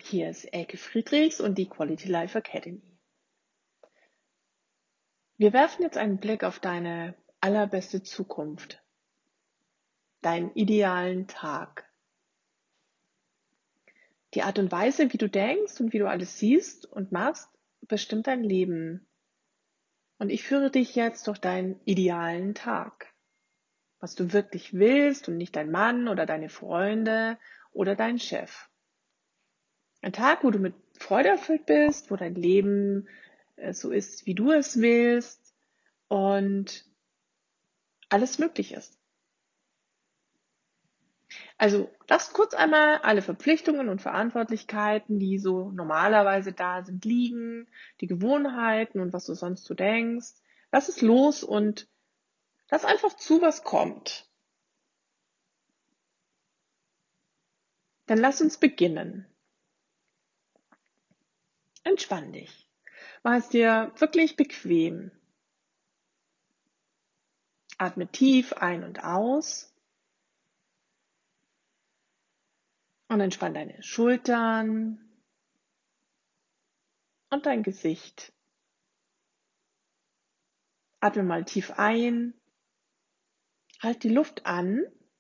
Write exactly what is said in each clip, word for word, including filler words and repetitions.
Hier ist Elke Friedrichs und die Quality Life Academy. Wir werfen jetzt einen Blick auf deine allerbeste Zukunft, deinen idealen Tag. Die Art und Weise, wie du denkst und wie du alles siehst und machst, bestimmt dein Leben. Und ich führe dich jetzt durch deinen idealen Tag. Was du wirklich willst und nicht dein Mann oder deine Freunde oder dein Chef. Ein Tag, wo du mit Freude erfüllt bist, wo dein Leben äh, so ist, wie du es willst und alles möglich ist. Also lass kurz einmal alle Verpflichtungen und Verantwortlichkeiten, die so normalerweise da sind, liegen, die Gewohnheiten und was du sonst so denkst. Lass es los und lass einfach zu, was kommt. Dann lass uns beginnen. Entspann dich. Mach es dir wirklich bequem. Atme tief ein und aus. Und entspann deine Schultern und dein Gesicht. Atme mal tief ein. Halt die Luft an.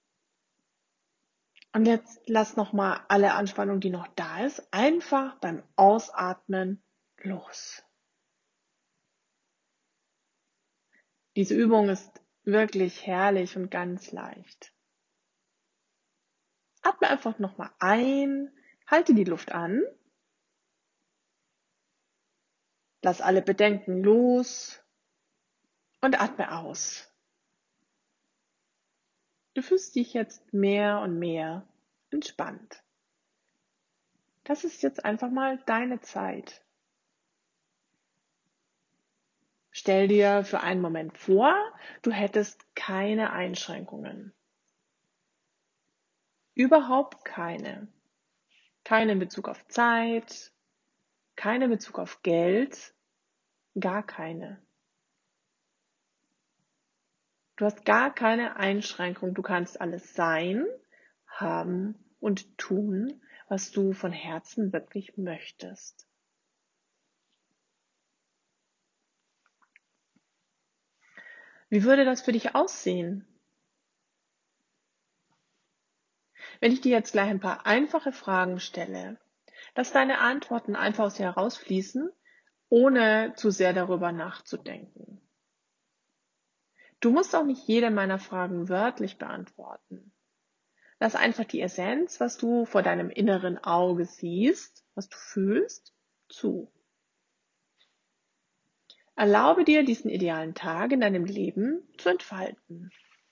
Und jetzt lass nochmal alle Anspannung, die noch da ist, einfach beim Ausatmen los. Diese Übung ist wirklich herrlich und ganz leicht. Atme einfach nochmal ein, halte die Luft an, lass alle Bedenken los und atme aus. Du fühlst dich jetzt mehr und mehr entspannt. Das ist jetzt einfach mal deine Zeit. Stell dir für einen Moment vor, du hättest keine Einschränkungen. Überhaupt keine. Keine in Bezug auf Zeit, keine in Bezug auf Geld, gar keine. Du hast gar keine Einschränkung. Du kannst alles sein, haben und tun, was du von Herzen wirklich möchtest. Wie würde das für dich aussehen? Wenn ich dir jetzt gleich ein paar einfache Fragen stelle, dass deine Antworten einfach aus dir herausfließen, ohne zu sehr darüber nachzudenken. Du musst auch nicht jede meiner Fragen wörtlich beantworten. Lass einfach die Essenz, was du vor deinem inneren Auge siehst, was du fühlst, zu. Erlaube dir, diesen idealen Tag in deinem Leben zu entfalten.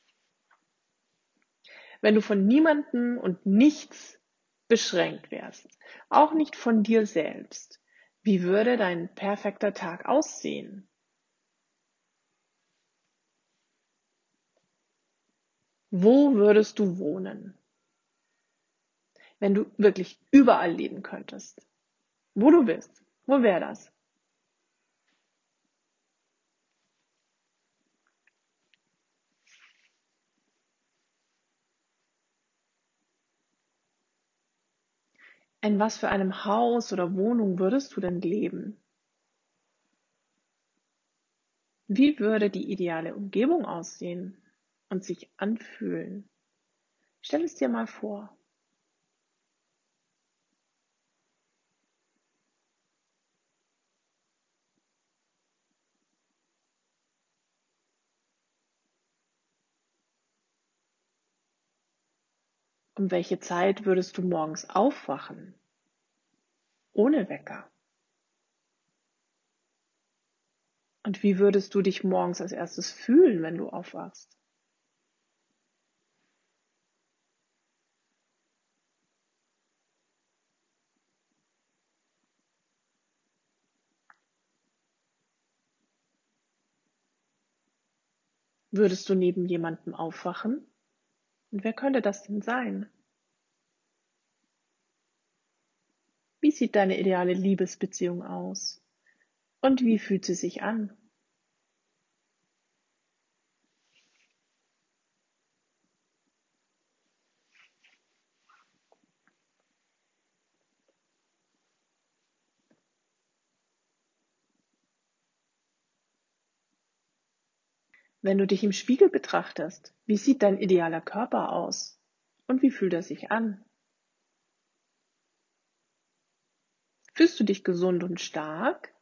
Wenn du von niemandem und nichts beschränkt wärst, auch nicht von dir selbst, wie würde dein perfekter Tag aussehen? Wo würdest du wohnen, wenn du wirklich überall leben könntest? Wo du bist, wo wäre das? In was für einem Haus oder Wohnung würdest du denn leben? Wie würde die ideale Umgebung aussehen und sich anfühlen? Stell es dir mal vor. Um welche Zeit würdest du morgens aufwachen? Ohne Wecker. Und wie würdest du dich morgens als erstes fühlen, wenn du aufwachst? Würdest du neben jemandem aufwachen? Und wer könnte das denn sein? Wie sieht deine ideale Liebesbeziehung aus? Und wie fühlt sie sich an? Wenn du dich im Spiegel betrachtest, wie sieht dein idealer Körper aus? Und wie fühlt er sich an? Fühlst du dich gesund und stark?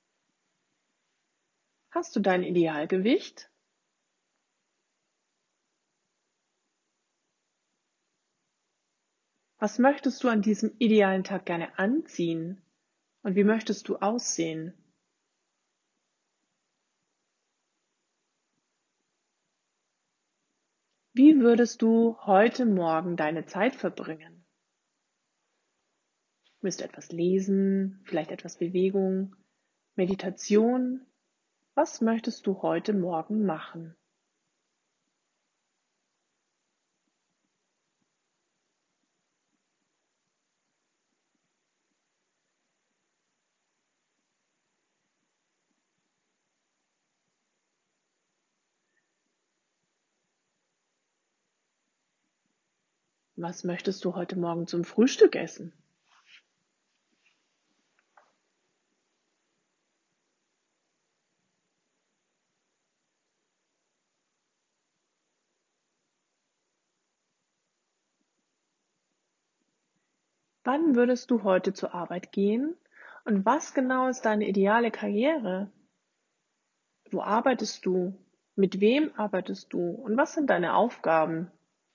Hast du dein Idealgewicht? Was möchtest du an diesem idealen Tag gerne anziehen? Und wie möchtest du aussehen? Wie würdest du heute Morgen deine Zeit verbringen? Willst du etwas lesen, vielleicht etwas Bewegung, Meditation? Was möchtest du heute Morgen machen? Was möchtest du heute Morgen zum Frühstück essen? Wann würdest du heute zur Arbeit gehen? Und was genau ist deine ideale Karriere? Wo arbeitest du? Mit wem arbeitest du? Und was sind deine Aufgaben?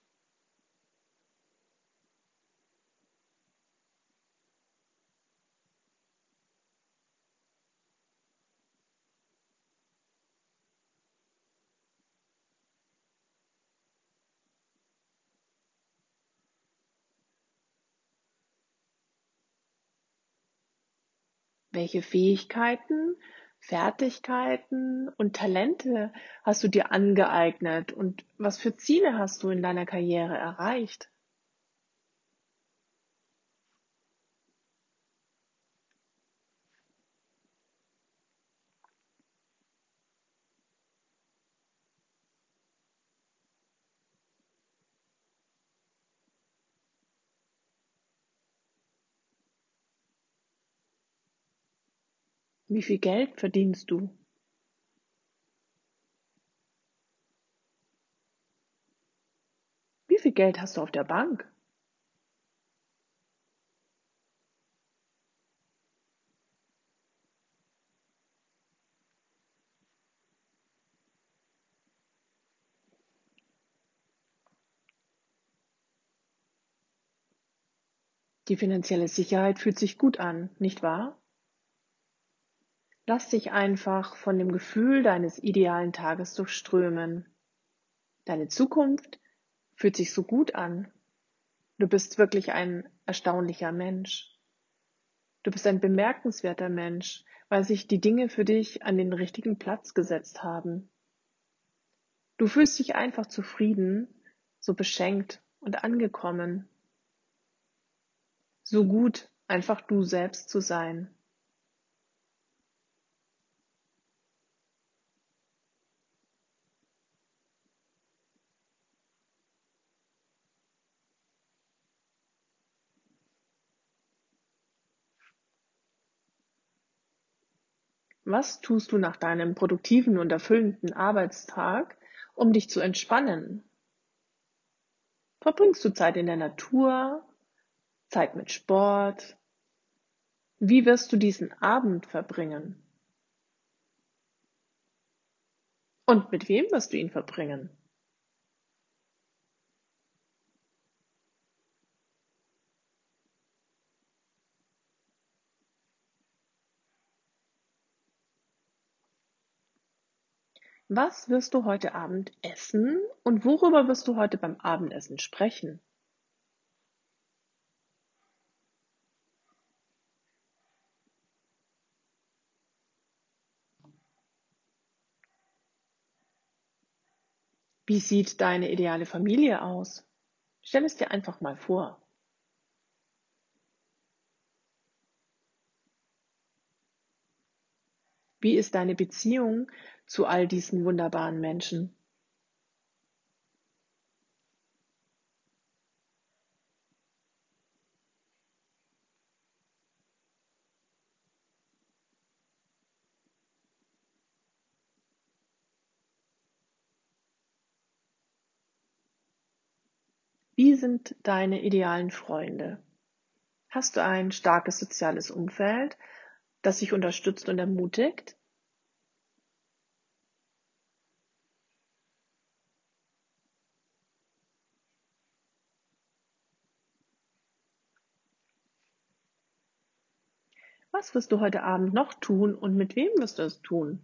Welche Fähigkeiten, Fertigkeiten und Talente hast du dir angeeignet und was für Ziele hast du in deiner Karriere erreicht? Wie viel Geld verdienst du? Wie viel Geld hast du auf der Bank? Die finanzielle Sicherheit fühlt sich gut an, nicht wahr? Lass dich einfach von dem Gefühl deines idealen Tages durchströmen. Deine Zukunft fühlt sich so gut an. Du bist wirklich ein erstaunlicher Mensch. Du bist ein bemerkenswerter Mensch, weil sich die Dinge für dich an den richtigen Platz gesetzt haben. Du fühlst dich einfach zufrieden, so beschenkt und angekommen. So gut, einfach du selbst zu sein. Was tust du nach deinem produktiven und erfüllenden Arbeitstag, um dich zu entspannen? Verbringst du Zeit in der Natur, Zeit mit Sport? Wie wirst du diesen Abend verbringen? Und mit wem wirst du ihn verbringen? Was wirst du heute Abend essen und worüber wirst du heute beim Abendessen sprechen? Wie sieht deine ideale Familie aus? Stell es dir einfach mal vor. Wie ist deine Beziehung zu all diesen wunderbaren Menschen? Wie sind deine idealen Freunde? Hast du ein starkes soziales Umfeld, das dich unterstützt und ermutigt? Was wirst du heute Abend noch tun und mit wem wirst du es tun?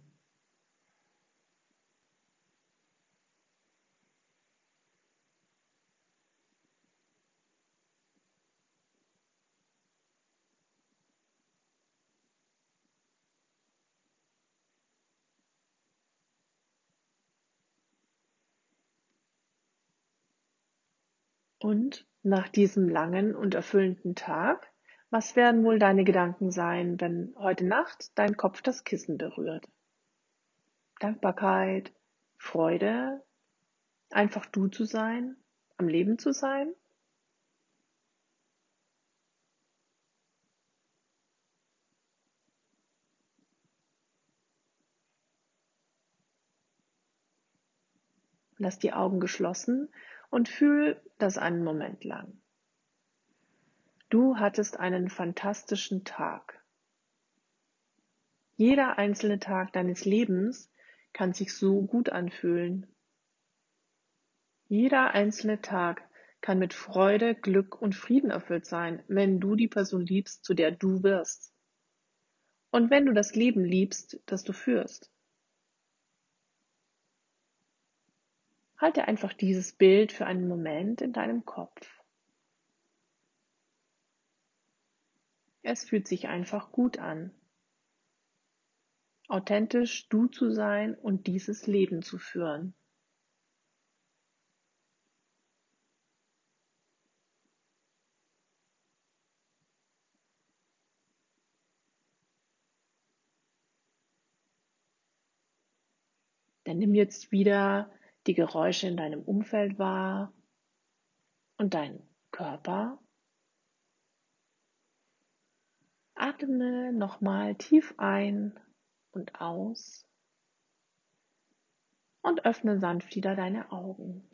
Und nach diesem langen und erfüllenden Tag, was werden wohl deine Gedanken sein, wenn heute Nacht dein Kopf das Kissen berührt? Dankbarkeit, Freude, einfach du zu sein, am Leben zu sein? Lass die Augen geschlossen und fühl das einen Moment lang. Du hattest einen fantastischen Tag. Jeder einzelne Tag deines Lebens kann sich so gut anfühlen. Jeder einzelne Tag kann mit Freude, Glück und Frieden erfüllt sein, wenn du die Person liebst, zu der du wirst. Und wenn du das Leben liebst, das du führst. Halte einfach dieses Bild für einen Moment in deinem Kopf. Es fühlt sich einfach gut an, authentisch du zu sein und dieses Leben zu führen. Dann nimm jetzt wieder die Geräusche in deinem Umfeld wahr und deinen Körper. Atme nochmal tief ein und aus und öffne sanft wieder deine Augen.